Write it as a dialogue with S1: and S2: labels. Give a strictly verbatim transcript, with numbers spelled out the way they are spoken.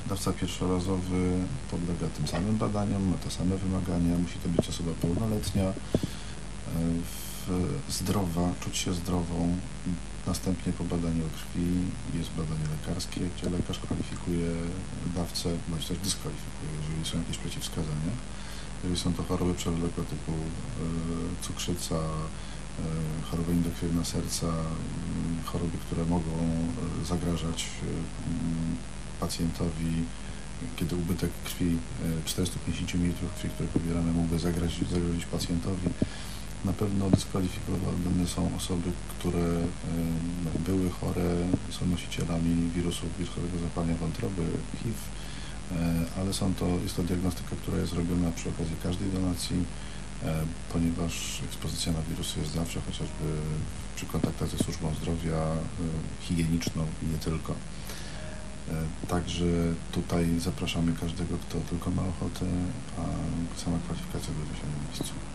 S1: Dawca pierwszorazowy podlega tym samym badaniom, ma te same wymagania, musi to być osoba pełnoletnia, zdrowa, czuć się zdrową. Następnie po badaniu krwi jest badanie lekarskie, gdzie lekarz kwalifikuje dawcę, bądź też dyskwalifikuje, jeżeli są jakieś przeciwwskazania. Jeżeli są to choroby przewlekłe typu cukrzyca, choroby endokrwienne serca, choroby, które mogą zagrażać pacjentowi, kiedy ubytek krwi czterysta pięćdziesiąt mililitrów krwi, które pobieramy, mógłby zagrozić, zagrozić pacjentowi. Na pewno dyskwalifikowane są osoby, które były chore, są nosicielami wirusów wirusowego zapalenia wątroby, H I V, ale są to, jest to diagnostyka, która jest robiona przy okazji każdej donacji, ponieważ ekspozycja na wirusy jest zawsze, chociażby przy kontaktach ze służbą zdrowia, higieniczną i nie tylko. Także tutaj zapraszamy każdego, kto tylko ma ochotę, a sama kwalifikacja odbywa się na miejscu.